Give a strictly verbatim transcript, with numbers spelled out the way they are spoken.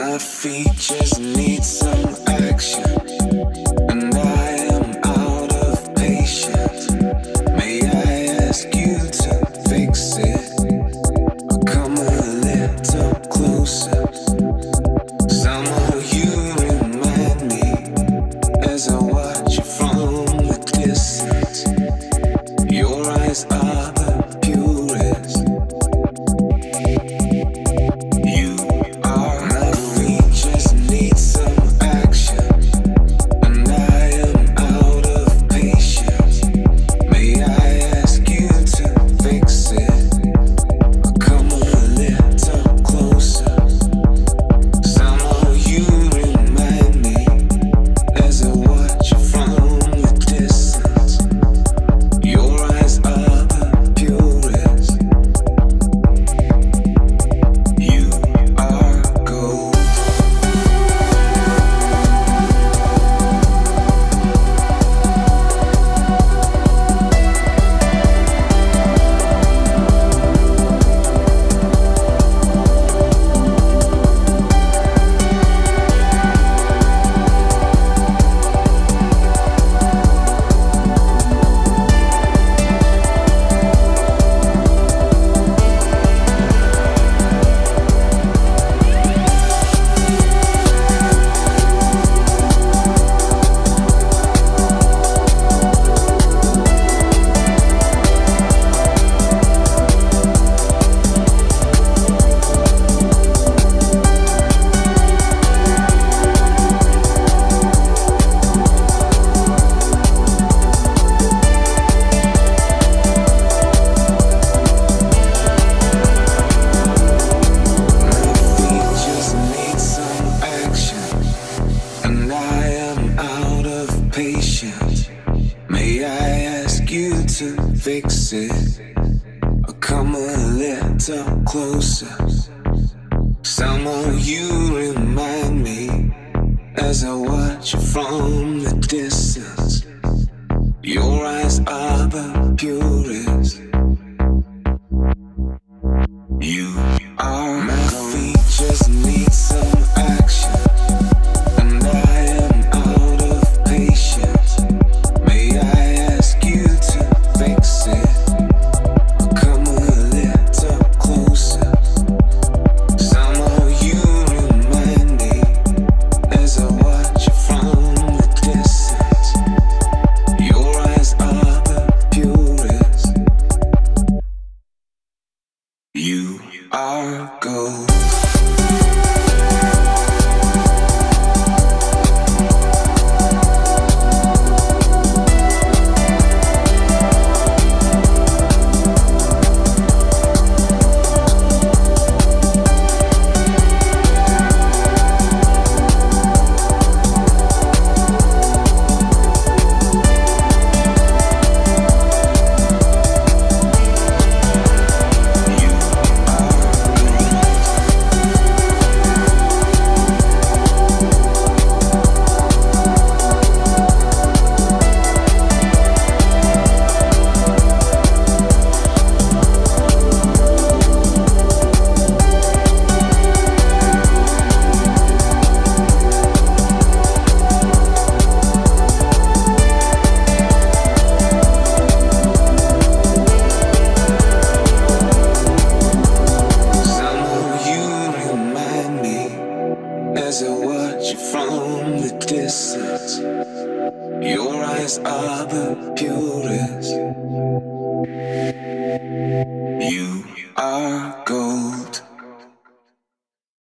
My feet just need some action, and I am out of patience. May I ask you to fix it, or come a little closer? Somehow you remind me as I watch you from the distance. Your eyes are the purest. You are my feet just need some action, and I am out of patience. May I ask you to fix it, or come a little closer? Somehow you remind me as I watch you from the distance. Your eyes are the purest. You are gold. Patience. May I ask you to fix it, or come a little closer? Somehow you remind me as I watch you from the distance. Your eyes are the purest. You are my feet just need some action, and I am out of patience. May I ask you to fix it, or come a little closer? Somehow you remind me as I watch you from the distance. Your eyes are the purest. You are gold. As I watch you from the distance, your eyes are the purest. You are gold.